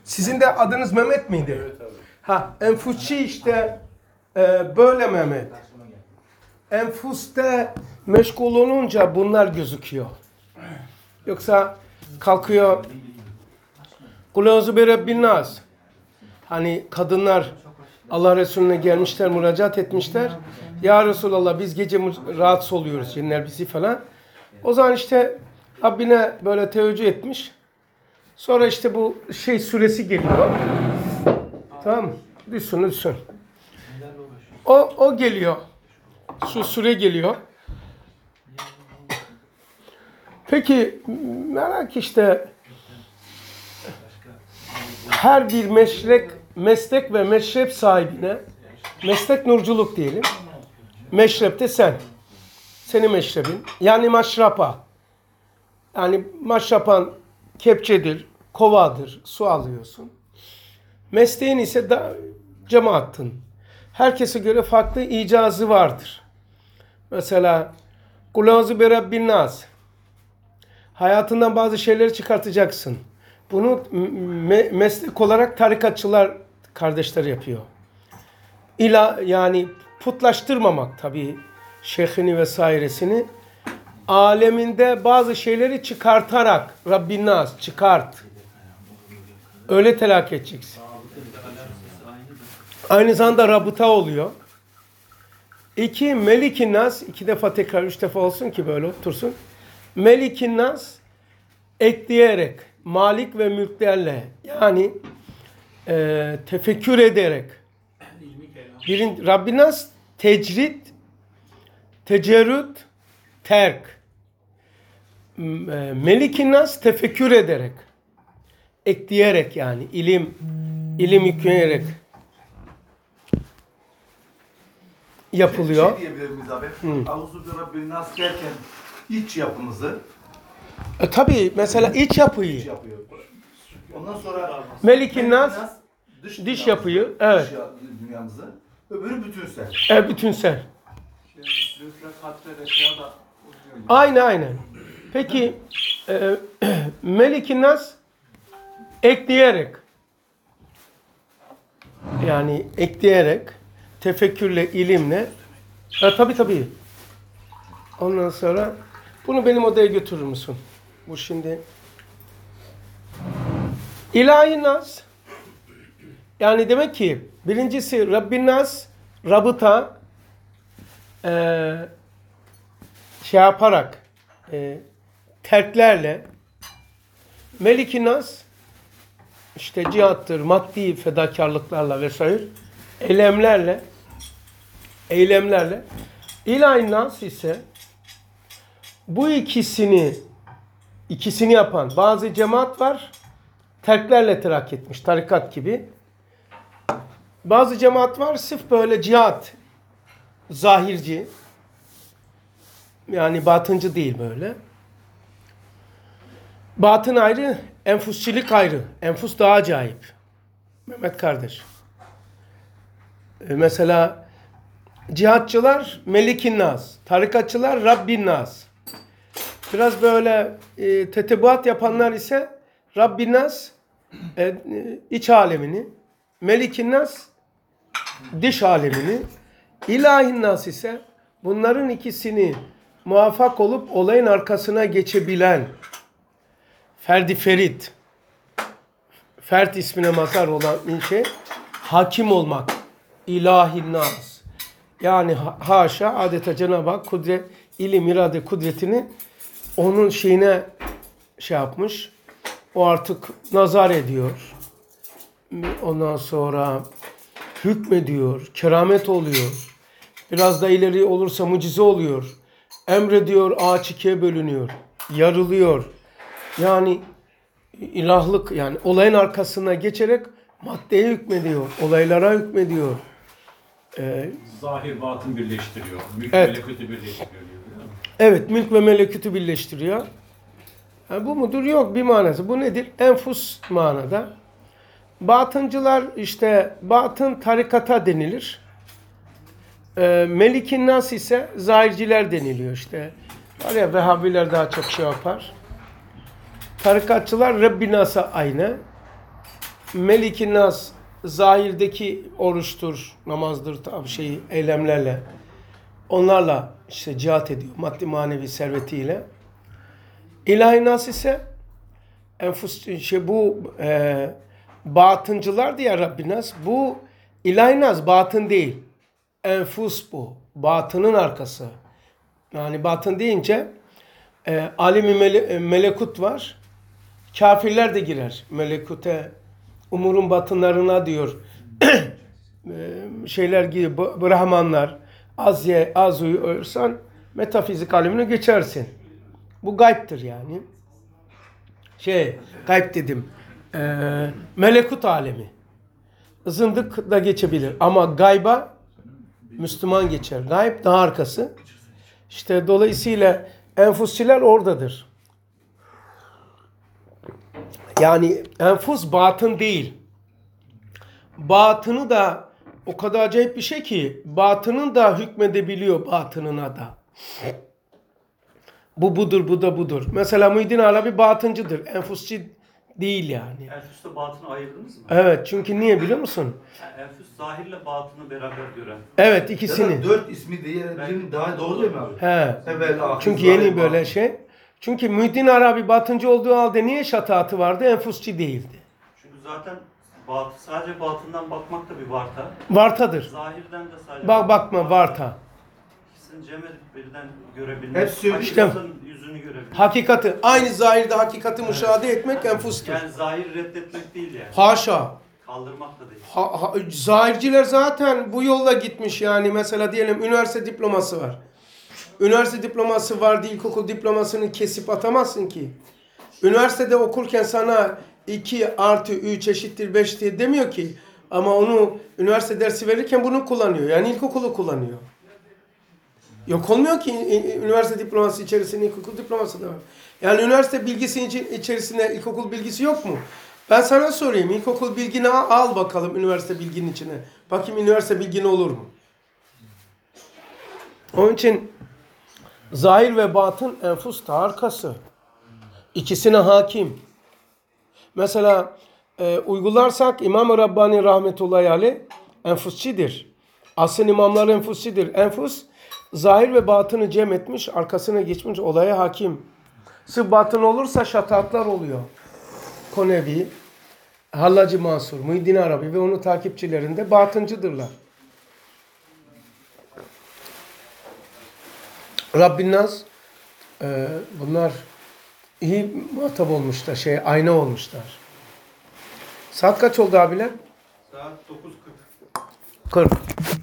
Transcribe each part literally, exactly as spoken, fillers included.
Sizin de adınız Mehmet miydi? Evet abi. Ha, enfusçi işte e, böyle Mehmet. Enfuste meşgul olunca bunlar gözüküyor. Yoksa kalkıyor Kul euzu bi Rabbin nas. Hani kadınlar Allah Resulüne gelmişler, müracaat etmişler. Ya Resulallah biz gece rahatsız oluyoruz, cinler bizi falan. O zaman işte Rabbine böyle teveccüh etmiş. Sonra işte bu şey suresi geliyor. Tamam mı? Düşsün, düşsün. O, o geliyor. Şu sure geliyor. Peki merak işte her bir meslek, meslek ve meşrep sahibine, meslek nurculuk diyelim. Meşrepte sen. Senin meşrebin. Yani maşrapa. Yani maşrapan kepçedir, kovadır, su alıyorsun. Mesleğin ise da cemaattın. Herkese göre farklı icazı vardır. Mesela Kul euzu bi Rabbin nas. Hayatından bazı şeyleri çıkartacaksın. Bunu me- meslek olarak tarikatçılar kardeşler yapıyor. İla yani putlaştırmamak tabii şeyhini vesairesini. Aleminde bazı şeyleri çıkartarak Rabbin nas çıkart. Öyle telakki edeceksin. Aynı zamanda rabıta oluyor. İki, Melik-i Nas, iki defa tekrar, üç defa olsun ki böyle otursun. Melik-i Nas, ekleyerek, malik ve mülklerle, yani e, tefekkür ederek. Birin, Rabbin Nas, tecrid, tecerrüt, terk. Melik-i Nas, tefekkür ederek. Ekleyerek yani, ilim, ilim yükleyerek yapılıyor. Şey diyebilir miyiz abi? Auzu bi Rabbin nas derken iç yapımızı E, tabii mesela iç yapıyı, iç yapıyor. Ondan sonra Melik-i Nas, dış, diş dünyamızı, yapıyı, evet. dış ya- dünyamızı. Öbürü bütünsel. E, bütünsel. Zülfret hatred eşya da uzuyor. Aynı aynı. Peki e, Melik-i Nas ekleyerek, yani ekleyerek tefekkürle, ilimle, e, tabii tabii. Ondan sonra bunu benim odaya götürür müsün? Bu şimdi İlahi Nas, yani demek ki birincisi Rabbin Nas, rabıta e, şey yaparak e, terklerle, Melik-i Nas işte cihattır, maddi fedakarlıklarla vesaire, eylemlerle, eylemlerle. İlahi Nas ise bu ikisini ikisini yapan bazı cemaat var, terklerle terakki etmiş, tarikat gibi. Bazı cemaat var, sırf böyle cihat, zahirci, yani batıncı değil böyle. Batın ayrı, enfusçilik ayrı. Enfus daha acayip. Mehmet kardeş. Ee, mesela cihatçılar Melik-i Nas, tarikatçılar Rabbin Nas. Biraz böyle e, tetebuat yapanlar ise Rabbin Nas e, e, iç alemini, Melik-i Nas dış alemini, İlahi Nas ise bunların ikisini muvaffak olup olayın arkasına geçebilen ferdi ferit, fert ismine mazhar olan şey, hakim olmak, ilahi nas. Yani ha- haşa adeta Cenab-ı Hak kudret, ilim, irade kudretini onun şeyine şey yapmış. O artık nazar ediyor. Ondan sonra hükmediyor, keramet oluyor. Biraz da ileri olursa mucize oluyor. Emrediyor, ağaç ikiye bölünüyor, yarılıyor. Yani ilahlık, yani olayın arkasına geçerek maddeye hükmediyor, olaylara hükmediyor. Ee, Zahir batın birleştiriyor. Mülk Evet. melekûtü birleştiriyor diyor. Değil mi? evet, mülk ve melekûtü birleştiriyor. Ha, bu mudur? Yok, bir manası. Bu nedir? Enfus manada. Batıncılar işte batın tarikata denilir. Ee, Melik-i Nas ise zahirciler deniliyor işte. Var ya, Vehhabiler daha çok şey yapar. Tarikatçılar Rabbin Nas'a aynı. Melik-i Nas zahirdeki oruçtur, namazdır, tabi şey eylemlerle. Onlarla işte cihat ediyor maddi manevi servetiyle. İlahi Nas ise enfus şey bu e, batıncılar diye Rabbi Nas. Bu ilahi Nas batın değil. Enfus bu. Batının arkası. Yani batın deyince e, alimi mele, melekut var. Kafirler de girer melekute. Umurun batınlarına diyor. Şeyler gibi Brahmanlar. Az ye, az uyursan metafizik alemine geçersin. Bu gaybtir yani. Şey, gayb dedim. Ee, melekut alemi. Zındık da geçebilir. Ama gayba Müslüman geçer. Gayb daha arkası. İşte dolayısıyla enfusçiler oradadır. Yani enfus batın değil. Batını da o kadar acayip bir şey ki batının da hükmedebiliyor batınına da. Bu budur, bu da budur. Mesela Muhyiddin Arabi batıncıdır. Enfusçu değil yani. Enfüsle batını ayırdınız mı? Evet, çünkü niye biliyor musun? Yani enfüs zahirle batını beraber gören. Evet, Ya ikisini. da dört ismi diye birini daha doğru değil mi abi? He. Evvel, ahir, Çünkü zahir, yeni böyle batın. şey. Çünkü Muhyiddin Arabi batıncı olduğu halde niye şataatı vardı? Enfusçu değildi. Çünkü zaten bat, sadece batından bakmak da bir varta. Vartadır. Zahirden de sadece Bak bakma varta. İkisini cem edip birden görebilmek. Hepsi yok. Hakikatin yüzünü görebilmek. Hakikati, aynı zahirde hakikati müşahede etmek enfustur. Yani zahir reddetmek değil yani. Haşa. Kaldırmak da değil. Ha, ha, zahirciler zaten bu yolla gitmiş yani. Mesela diyelim üniversite diploması var. Üniversite diploması var diye ilkokul diplomasını kesip atamazsın ki. Üniversitede okurken sana iki artı üç eşittir beş diye demiyor ki. Ama onu üniversite dersi verirken bunu kullanıyor. Yani ilkokulu kullanıyor. Yok olmuyor ki üniversite diploması içerisinde ilkokul diploması da var. Yani üniversite bilgisi içerisinde ilkokul bilgisi yok mu? Ben sana sorayım. İlkokul bilgini al bakalım üniversite bilginin içine. Bakayım üniversite bilgin olur mu? Onun için zahir ve batın enfus arkası. İkisine hakim. Mesela e, uygularsak İmam-ı Rabbani rahmetullahi aleyh enfusçidir. Asıl imamlar enfusçidir. Enfus zahir ve batını cem etmiş, arkasına geçmiş, olaya hakim. Sırf batın olursa şataatlar oluyor. Konevi, Hallacı Mansur, Muhyiddin Arabi ve onun takipçilerinde batıncıdırlar. Rabbin Nas, e, bunlar iyi muhatap olmuşlar, şey ayna olmuşlar. Saat kaç oldu abiler? Saat dokuz kırk. kırk.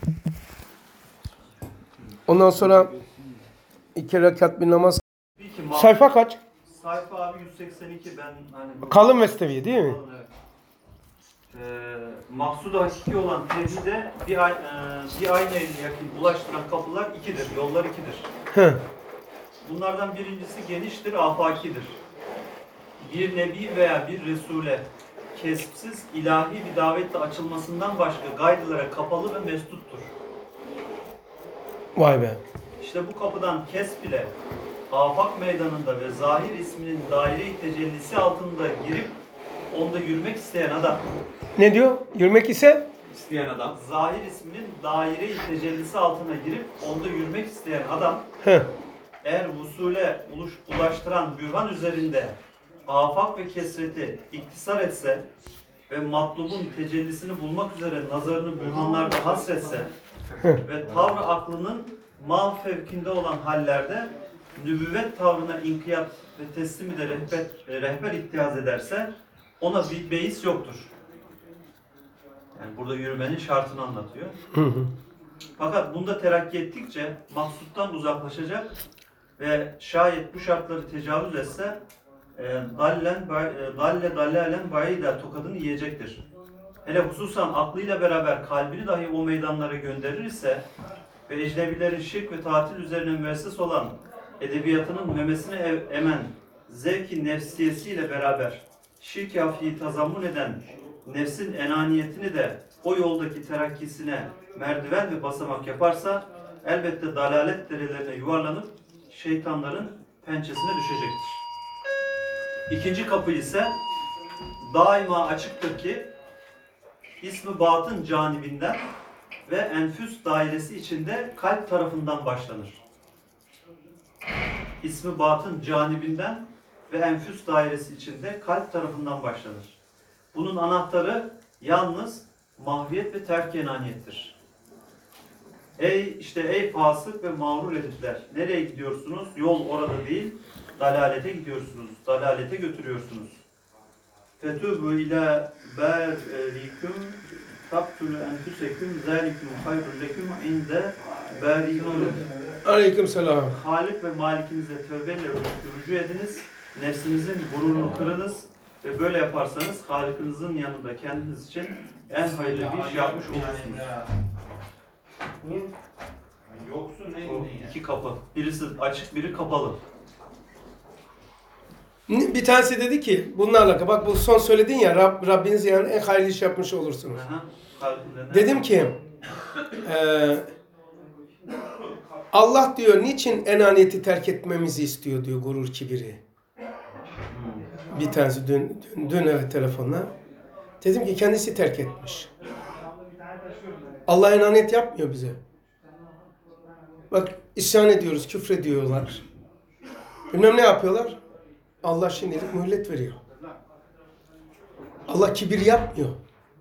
Ondan sonra iki rekat bir namaz. Bir ki ma- Sayfa kaç? Sayfa abi yüz seksen iki ben hani... Kalın Mesnevi değil mi? Evet. Ee, maksudu hakiki olan tevhide bir, ay, e, bir aynaya yakın ulaştıran kapılar ikidir, yollar ikidir. Hı. Bunlardan birincisi geniştir, afakidir. Bir nebi veya bir resule kesipsiz ilahi bir davetle açılmasından başka gaydılara kapalı ve mesduttur. Vay be. İşte bu kapıdan kesb ile afak meydanında ve zahir isminin daire-i tecellisi altında girip onda yürümek isteyen adam. Ne diyor? Yürümek ise? İsteyen adam. Zahir isminin daire-i tecellisi altına girip onda yürümek isteyen adam Hı. eğer vusule ulaştıran bürhan üzerinde afak ve kesreti iktisar etse ve matlubun tecellisini bulmak üzere nazarını bürhanlarda hasretse ve tavrı aklının mal fevkinde olan hallerde nübüvvet tavrına inkiyat ve teslim ile rehber, rehber ittihaz ederse ona bir beis yoktur. Yani burada yürümenin şartını anlatıyor. Hı hı. Fakat bunda terakki ettikçe maksuttan uzaklaşacak ve şayet bu şartları tecavüz etse e, dallen, e, dalle dallalen bayida tokadını yiyecektir. Hele hususan aklıyla beraber kalbini dahi o meydanlara gönderir ise ve ecnebilerin şirk ve tatil üzerine müesses olan edebiyatının memesine ev, emen zevki nefsiyesiyle beraber şirk-i hafiyi tazammun eden nefsin enaniyetini de o yoldaki terakkisine merdiven ve basamak yaparsa elbette dalalet derelerine yuvarlanıp şeytanların pençesine düşecektir. İkinci kapı ise daima açıktır ki İsmi batın canibinden ve enfüs dairesi içinde kalp tarafından başlanır. İsmi batın canibinden ve enfüs dairesi içinde kalp tarafından başlanır. Bunun anahtarı yalnız mahviyet ve terk-i enaniyettir. Ey işte ey fasık ve mağrur herifler, nereye gidiyorsunuz? Yol orada değil, dalalete gidiyorsunuz, dalalete götürüyorsunuz. Fetûbû ilâ bârikum taktulû enfuseküm zâlikum hayrun leküm inde bârikum. Aleykümselam. Halik ve malikinize tövbeyle rücu ediniz, nefsinizin gururunu kırınız ve böyle yaparsanız Halik'inizin yanında kendiniz için en hayırlı bir iş yapmış olursunuz. Yoksun O iki kapı. Birisi açık, biri kapalı. Bir tanesi dedi ki bununla alakalı. Bak bu son söyledin ya Rab, Rabbiniz yani en hayırlı iş yapmış olursunuz. Aha, Halik'in Dedim ki eee Allah diyor niçin enaniyeti terk etmemizi istiyor diyor gurur kibiri. Bir tanesi dün, dün, dün evet telefonla. Dedim ki kendisi terk etmiş. Allah enaniyet yapmıyor bize. Bak isyan ediyoruz, küfrediyorlar. Bilmem ne yapıyorlar. Allah şimdilik mühlet veriyor. Allah kibir yapmıyor.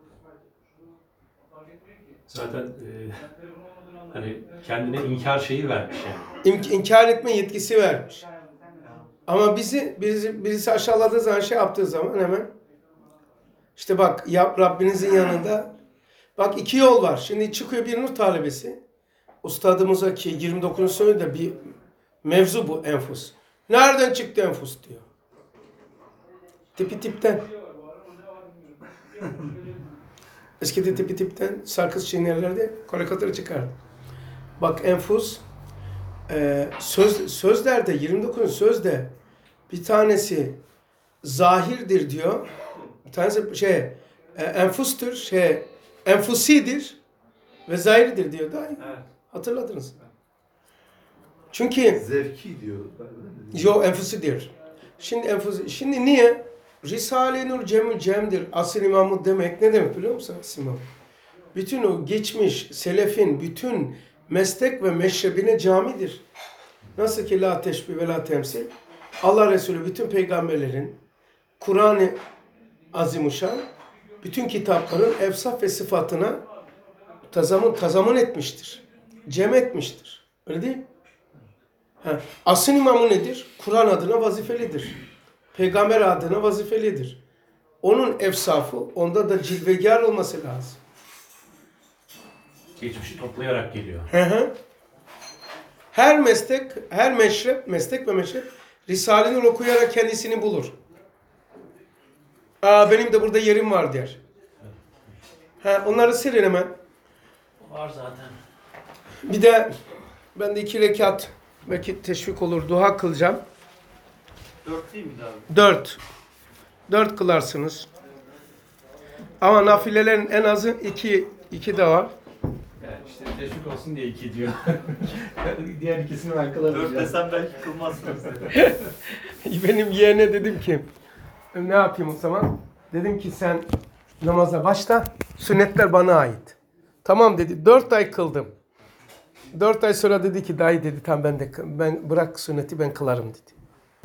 Zaten e, hani kendine inkar şeyi vermiş yani. İnk- inkar etme yetkisi vermiş. Ama bizi birisi, birisi aşağıladığı zaman şey yaptığı zaman hemen işte bak ya, Rabbinizin yanında bak iki yol var. Şimdi çıkıyor bir nur talebesi. Ustadımıza ki yirmi dokuzuncu sözde bir mevzu bu enfus. Nereden çıktı enfus diyor. Tipi tipten. Eskide tipi tipten sarkız çiğnerlerde karikatür çıkardı. Bak enfus e, söz, sözlerde yirmi dokuzuncu sözde bir tanesi zahirdir diyor. Bir tanesi şey e, enfustur, şey enfusidir ve zahirdir diyor. Daha iyi. Evet. Hatırladınız. Çünkü Zevki diyor. yo enfusidir. Şimdi enfusi. Şimdi niye? Risale-i Nur Cemül Cem'dir. Asr imamı demek ne demek biliyor musun Asr imamı? Bütün o geçmiş selefin bütün meslek ve meşrebine camidir. Nasıl ki la teşbih ve la temsil. Allah Resulü bütün peygamberlerin Kur'an-ı Azimuşşan bütün kitapların efsaf ve sıfatına tazamun, tazamun etmiştir. Cem etmiştir. Öyle değil mi? Ha. Asıl imamı nedir? Kur'an adına vazifelidir. Peygamber adına vazifelidir. Onun efsafı onda da cilvegar olması lazım. Geçmişi toplayarak geliyor. Hı hı. Her meslek, her meşrep, meslek ve meşrep Risale-i Nur okuyarak kendisini bulur. Aa benim de burada yerim var der. Ha, onları silin hemen. Var zaten. Bir de ben de iki rekat belki teşvik olur dua kılacağım. Dört değil miydi abi? Dört. Dört kılarsınız. Ama nafilelerin en azı iki, iki de var. Yani işte teşvik olsun diye iki diyor. Diğer ikisini ben kılarım. Dört desem belki kılmazsınız dedi. Benim yeğene dedim ki ne yapayım o zaman? Dedim ki sen namaza başla. Sünnetler bana ait. Tamam dedi. Dört ay kıldım. Dört ay sonra dedi ki dayı dedi tam ben de ben bırak sünneti ben kılarım dedi.